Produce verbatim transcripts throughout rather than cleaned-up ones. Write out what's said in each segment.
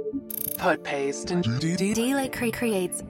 Put paste and D-Lake creates.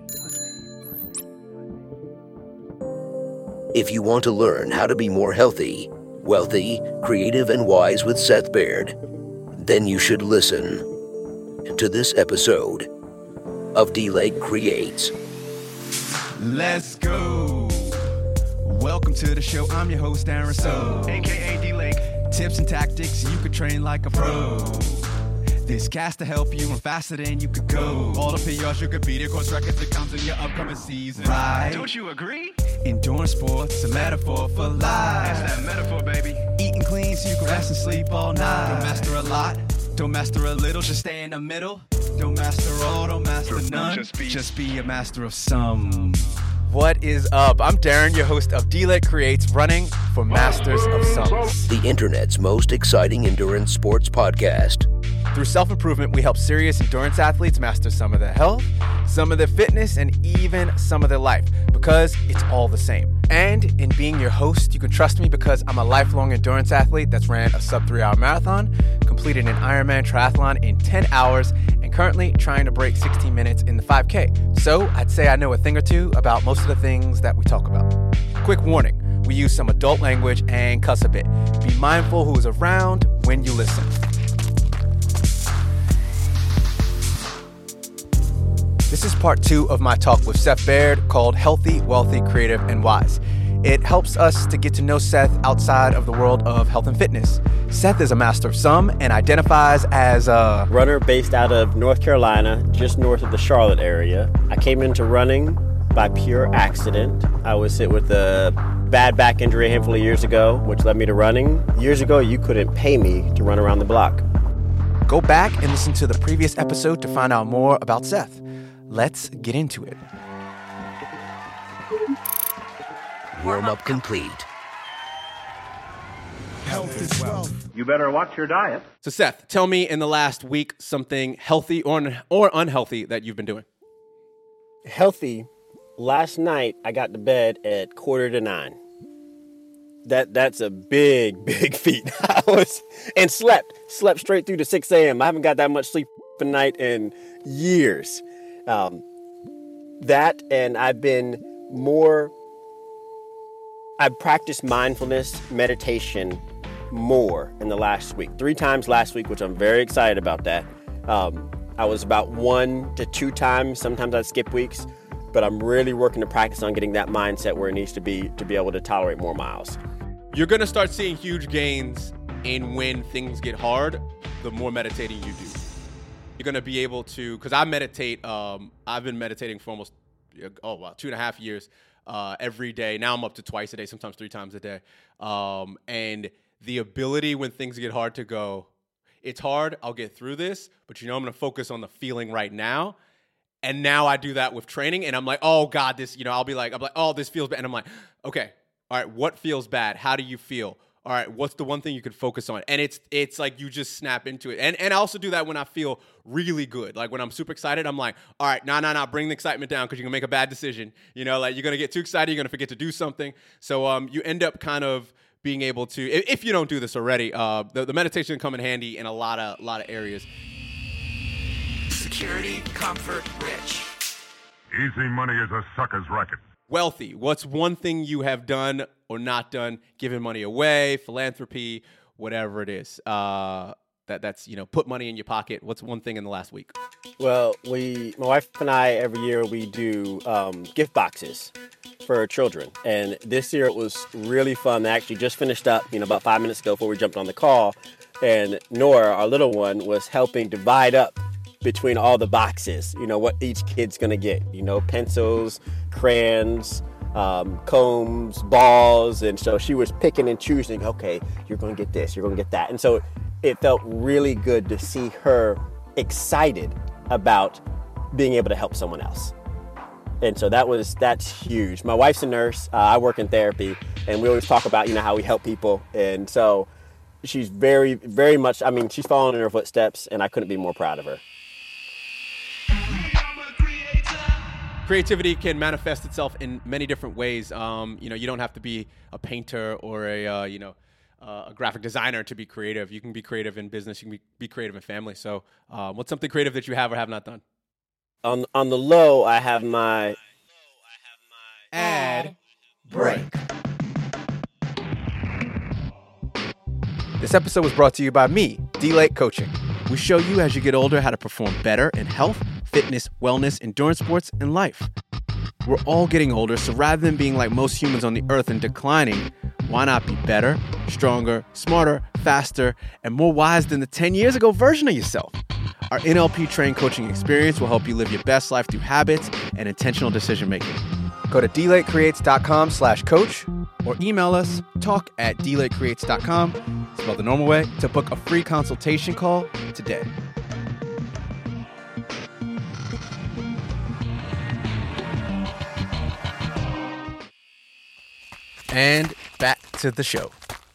If you want to learn how to be more healthy, wealthy, creative, and wise with Seth Baird, then you should listen to this episode of D-Lake Creates. Let's go. Welcome to the show. I'm your host, Aaron So, aka D-Lake. Tips and tactics you could train like a pro. This cast to help you run faster than you could go. All the P Rs you could beat, of course records that comes in your upcoming season. Right? Don't you agree? Endurance sports, a metaphor for life. That's that metaphor, baby. Eating clean so you can rest and sleep all night. Don't master a lot, don't master a little, just stay in the middle. Don't master all, don't master none. Just be, just be a master of some. What is up? I'm Darren, your host of D-Lake Creates, running for Masters of Some. The internet's most exciting endurance sports podcast. Through self-improvement, we help serious endurance athletes master some of their health, some of their fitness, and even some of their life, because it's all the same. And in being your host, you can trust me because I'm a lifelong endurance athlete that's ran a sub three hour marathon, completed an Ironman triathlon in ten hours, and currently trying to break sixteen minutes in the five K. So I'd say I know a thing or two about most of the things that we talk about. Quick warning, we use some adult language and cuss a bit. Be mindful who is around when you listen. This is part two of my talk with Seth Baird called Healthy, Wealthy, Creative, and Wise. It helps us to get to know Seth outside of the world of health and fitness. Seth is a master of some and identifies as a runner based out of North Carolina, just north of the Charlotte area. I came into running by pure accident. I was hit with a bad back injury a handful of years ago, which led me to running. Years ago, you couldn't pay me to run around the block. Go back and listen to the previous episode to find out more about Seth. Let's get into it. Warm-up complete. Health is wealth. You better watch your diet. So Seth, tell me in the last week something healthy or, or unhealthy that you've been doing. Healthy. Last night, I got to bed at quarter to nine. That That's a big, big feat. I was and slept. Slept straight through to six a.m. I haven't got that much sleep a night in years. Um, that and I've been more, I've practiced mindfulness meditation more in the last week. Three times last week, which I'm very excited about that. Um, I was about one to two times. Sometimes I'd skip weeks, but I'm really working to practice on getting that mindset where it needs to be to be able to tolerate more miles. You're going to start seeing huge gains in when things get hard, the more meditating you do. You're going to be able to, because I meditate, um, I've been meditating for almost, oh, wow, two and a half years uh, every day. Now I'm up to twice a day, sometimes three times a day. Um, and the ability when things get hard to go, it's hard, I'll get through this, but you know I'm going to focus on the feeling right now. And now I do that with training, and I'm like, oh, God, this, you know, I'll be like, I'm like, oh, this feels bad. And I'm like, okay, all right, what feels bad? How do you feel? All right, what's the one thing you can focus on? And it's it's like you just snap into it. And and I also do that when I feel really good. Like when I'm super excited, I'm like, all right, nah, nah, nah, bring the excitement down because you're going to make a bad decision. You know, like you're going to get too excited, you're going to forget to do something. So um, you end up kind of being able to, if, if you don't do this already, uh, the, the meditation can come in handy in a lot of, lot of areas. security, comfort, rich. Easy money is a sucker's racket. Wealthy, what's one thing you have done or not done, giving money away, philanthropy, whatever it is, uh, that that's, you know, put money in your pocket. What's one thing in the last week? Well, we, my wife and I, every year we do um, gift boxes for our children. And this year it was really fun. They actually just finished up, you know, about five minutes ago before we jumped on the call. And Nora, our little one, was helping divide up between all the boxes, you know, what each kid's going to get, you know, pencils, crayons, um, combs, balls. And so she was picking and choosing, okay, you're going to get this, you're going to get that. And so it felt really good to see her excited about being able to help someone else. And so that was, that's huge. My wife's a nurse. Uh, I work in therapy, and we always talk about, you know, how we help people. And so she's very, very much, I mean, she's following in her footsteps, and I couldn't be more proud of her. Creativity can manifest itself in many different ways. Um, you know, you don't have to be a painter or a, uh, you know, uh, a graphic designer to be creative. You can be creative in business. You can be, be creative in family. So uh, what's something creative that you have or have not done? On on the low, I have my Ad break. This episode was brought to you by me, D-Lake Coaching. We show you as you get older how to perform better in health, fitness, wellness, endurance sports, and life. We're all getting older, so rather than being like most humans on the earth and declining, why not be better, stronger, smarter, faster, and more wise than the ten years ago version of yourself? Our N L P-trained coaching experience will help you live your best life through habits and intentional decision-making. Go to dlatecreates.com slash coach or email us talk at dlatecreates.com, spelled the normal way, to book a free consultation call today. And back to the show.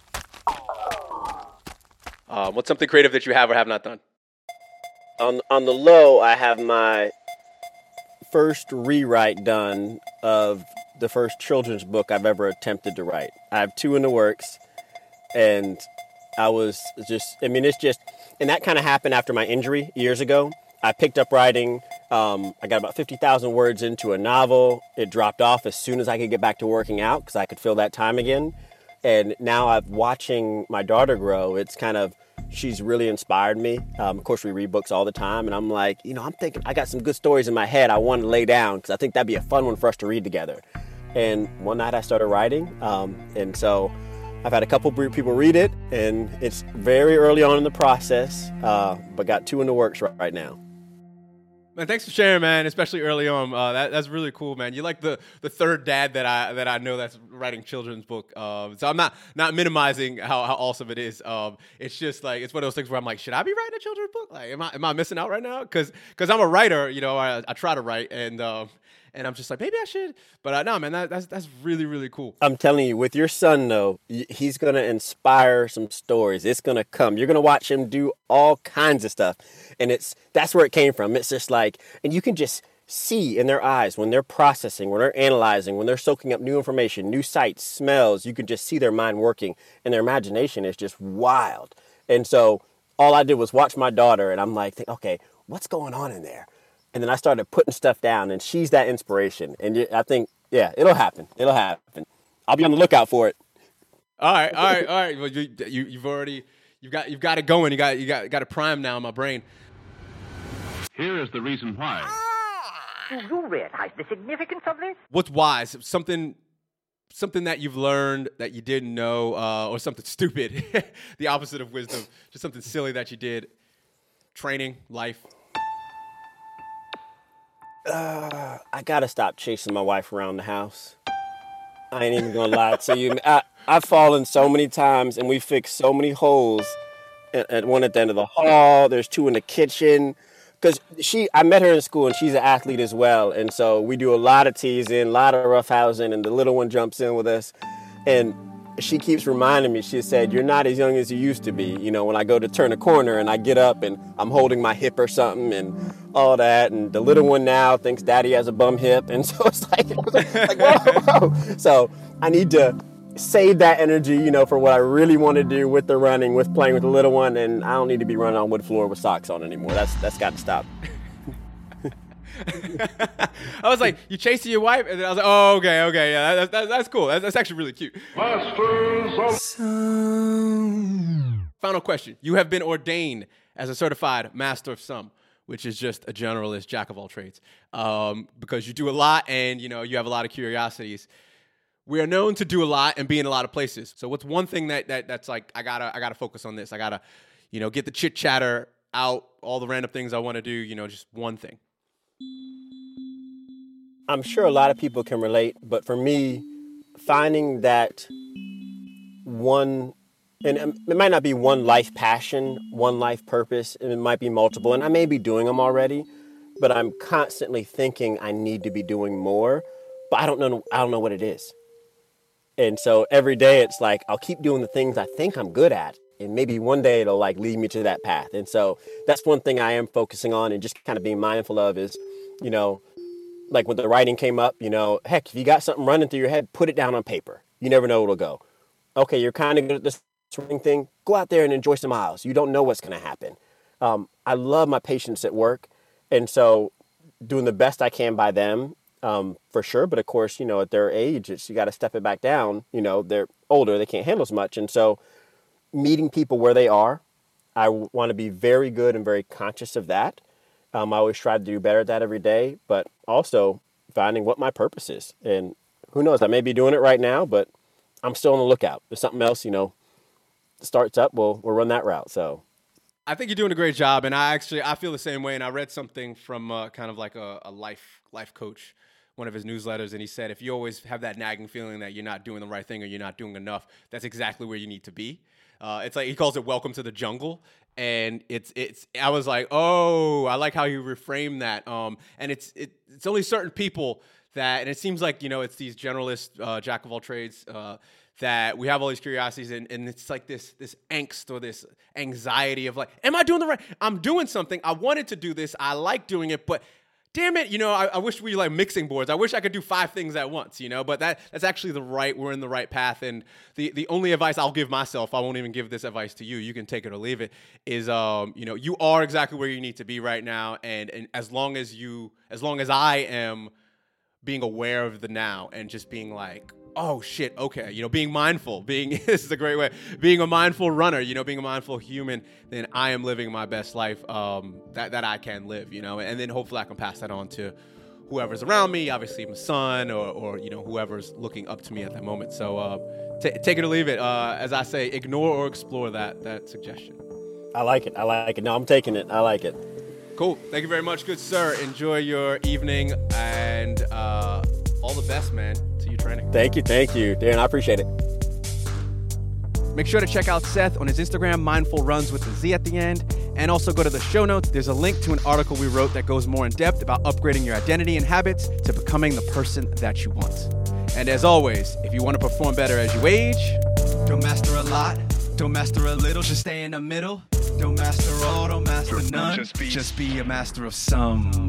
Uh, what's something creative that you have or have not done? on on the low, I have my first rewrite done of the first children's book I've ever attempted to write. I have two in the works, and I was just, I mean, it's just, and that kind of happened after my injury years ago. I picked up writing. Um, I got about fifty thousand words into a novel. It dropped off as soon as I could get back to working out because I could feel that time again. And now I'm watching my daughter grow. It's kind of, she's really inspired me. Um, of course, we read books all the time. And I'm like, you know, I'm thinking, I got some good stories in my head I want to lay down because I think that'd be a fun one for us to read together. And one night I started writing. Um, and so I've had a couple people read it. And it's very early on in the process, uh, but got two in the works right, right now. Man, thanks for sharing, man. Especially early on, uh, that, that's really cool, man. You're like the, the third dad that I that I know that's writing children's book. Um, so I'm not not minimizing how, how awesome it is. Um, it's just like it's one of those things where I'm like, should I be writing a children's book? Like, am I am I missing out right now? Because because I'm a writer, you know, I, I try to write, and um, and I'm just like, maybe I should. But uh, no, man, that, that's that's really really cool. I'm telling you, with your son though, he's gonna inspire some stories. It's gonna come. You're gonna watch him do all kinds of stuff. And it's that's where it came from. It's just like, and you can just see in their eyes when they're processing, when they're analyzing, when they're soaking up new information, new sights, smells, you can just see their mind working and their imagination is just wild. And so all I did was watch my daughter and I'm like, okay, what's going on in there? And then I started putting stuff down and she's that inspiration. And I think, yeah, it'll happen. It'll happen. I'll be on the lookout for it. All right, all right, all right. Well, you, you you've already you've got you've got it going. You got you got got it primed now in my brain. Here is the reason why. Do you realize the significance of this? What's wise? Something something that you've learned that you didn't know, uh, or something stupid, the opposite of wisdom, just something silly that you did. Training, life. Uh, I gotta stop chasing my wife around the house. I ain't even gonna lie to you. I, I've fallen so many times and we fixed so many holes. At, at one at the end of the hall, there's two in the kitchen. Because she, I met her in school and she's an athlete as well. And so we do a lot of teasing, a lot of roughhousing, and the little one jumps in with us. And she keeps reminding me, she said, you're not as young as you used to be. You know, when I go to turn a corner and I get up and I'm holding my hip or something and all that. And the little one now thinks daddy has a bum hip. And so it's like, it's like whoa, whoa. So I need to save that energy, you know, for what I really want to do with the running, with playing with the little one, and I don't need to be running on wood floor with socks on anymore. That's that's got to stop. I was like, you chasing your wife? And then I was like, oh, okay, okay, yeah, that's, that's, that's cool. That's, that's actually really cute. Masters of Some. Final question. You have been ordained as a certified master of some, which is just a generalist, jack of all trades, um, because you do a lot and, you know, you have a lot of curiosities. We are known to do a lot and be in a lot of places. So what's one thing that, that that's like, I gotta I gotta focus on this. I gotta, you know, get the chit chatter out, all the random things I want to do, you know, just one thing. I'm sure a lot of people can relate, but for me, finding that one, and it might not be one life passion, one life purpose, and it might be multiple, and I may be doing them already, but I'm constantly thinking I need to be doing more, but I don't know I don't know what it is. And so every day it's like, I'll keep doing the things I think I'm good at. And maybe one day it'll like lead me to that path. And so that's one thing I am focusing on and just kind of being mindful of is, you know, like when the writing came up, you know, heck, if you got something running through your head, put it down on paper. You never know where it'll go. Okay, you're kind of good at this running thing, go out there and enjoy some miles. You don't know what's going to happen. Um, I love my patients at work. And so doing the best I can by them, um, for sure. But of course, you know, at their age, it's, you got to step it back down. You know, they're older, they can't handle as much. And so meeting people where they are, I want to be very good and very conscious of that. Um, I always try to do better at that every day, but also finding what my purpose is. And who knows, I may be doing it right now, but I'm still on the lookout. If something else, you know, starts up, we'll, we'll run that route. So I think you're doing a great job. And I actually, I feel the same way. And I read something from uh, kind of like a, a life, life coach, one of his newsletters. And he said, if you always have that nagging feeling that you're not doing the right thing or you're not doing enough, that's exactly where you need to be. Uh, it's like, he calls it welcome to the jungle. And it's, it's, I was like, oh, I like how you reframe that. Um, and it's, it, it's only certain people that, and it seems like, you know, it's these generalist, uh, jack of all trades, uh, that we have all these curiosities and, and it's like this, this angst or this anxiety of like, am I doing the right, I'm doing something. I wanted to do this. I like doing it, but damn it, you know, I, I wish we like mixing boards. I wish I could do five things at once, you know, but that that's actually the right, we're in the right path. And the, the only advice I'll give myself, I won't even give this advice to you, you can take it or leave it, is, um, you know, you are exactly where you need to be right now. And, and as long as you, as long as I am being aware of the now and just being like, oh shit, okay, you know, being mindful, being, this is a great way, being a mindful runner, you know, being a mindful human, then I am living my best life um, that, that I can live, you know, and then hopefully I can pass that on to whoever's around me, obviously my son or, or you know, whoever's looking up to me at that moment. So uh, t- take it or leave it. Uh, as I say, ignore or explore that that suggestion. I like it. I like it. No, I'm taking it. I like it. Cool. Thank you very much. Good sir. Enjoy your evening and uh, all the best, man, to your training. Thank you. Thank you, Darren. I appreciate it. Make sure to check out Seth on his Instagram, Mindful Runs with the Z at the end. And also go to the show notes. There's a link to an article we wrote that goes more in depth about upgrading your identity and habits to becoming the person that you want. And as always, if you want to perform better as you age, don't master a lot, don't master a little, just stay in the middle. Don't master all, don't master none, just be, just be a master of some.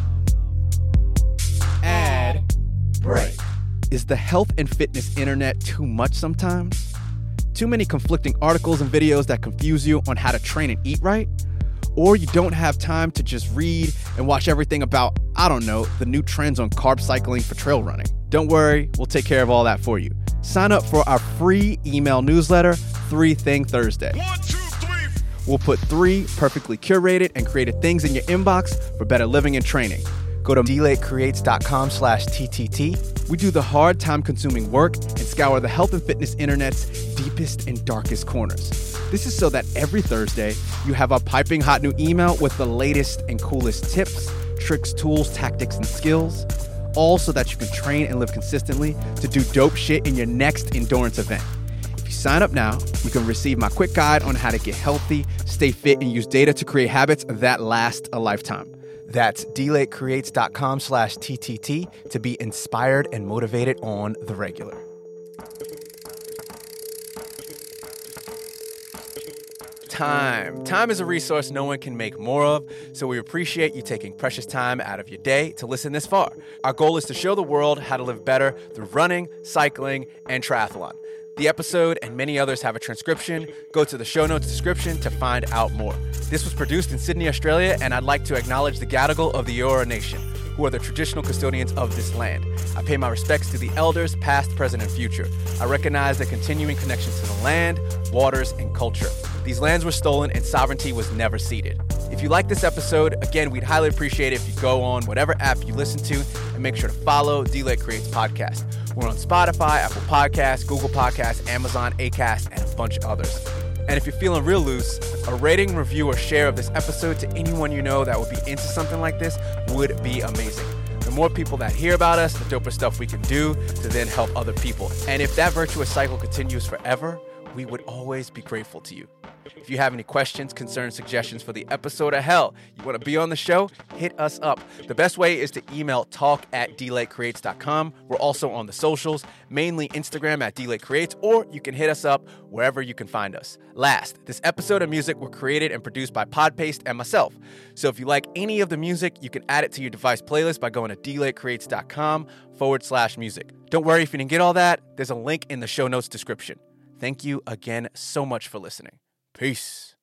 Ad break. Is the health and fitness internet too much sometimes? Too many conflicting articles and videos that confuse you on how to train and eat right? Or you don't have time to just read and watch everything about, I don't know, the new trends on carb cycling for trail running? Don't worry, we'll take care of all that for you. Sign up for our free email newsletter, Three Thing Thursday. One, two, three. We'll put three perfectly curated and created things in your inbox for better living and training. Go to delaycreates.com slash TTT. We do the hard, time-consuming work and scour the health and fitness internet's deepest and darkest corners. This is so that every Thursday, you have a piping hot new email with the latest and coolest tips, tricks, tools, tactics, and skills, all so that you can train and live consistently to do dope shit in your next endurance event. If you sign up now, you can receive my quick guide on how to get healthy, stay fit, and use data to create habits that last a lifetime. That's delaycreates.com slash TTT to be inspired and motivated on the regular. Time. Time is a resource no one can make more of, so we appreciate you taking precious time out of your day to listen this far. Our goal is to show the world how to live better through running, cycling, and triathlon. The episode and many others have a transcription. Go to the show notes description to find out more. This was produced in Sydney, Australia, and I'd like to acknowledge the Gadigal of the Eora Nation, who are the traditional custodians of this land. I pay my respects to the elders, past, present, and future. I recognize their continuing connection to the land, waters, and culture. These lands were stolen and sovereignty was never ceded. If you like this episode, again, we'd highly appreciate it if you go on whatever app you listen to and make sure to follow D-Lake Creates Podcast. We're on Spotify, Apple Podcasts, Google Podcasts, Amazon, Acast, and a bunch of others. And if you're feeling real loose, a rating, review, or share of this episode to anyone you know that would be into something like this would be amazing. The more people that hear about us, the doper stuff we can do to then help other people. And if that virtuous cycle continues forever, we would always be grateful to you. If you have any questions, concerns, suggestions for the episode, or hell, you want to be on the show, hit us up. The best way is to email talk at delaycreates dot com. We're also on the socials, mainly Instagram at delaycreates, or you can hit us up wherever you can find us. Last, this episode and music were created and produced by Podpaste and myself. So if you like any of the music, you can add it to your device playlist by going to delaycreates.com forward slash music. Don't worry if you didn't get all that. There's a link in the show notes description. Thank you again so much for listening. Peace.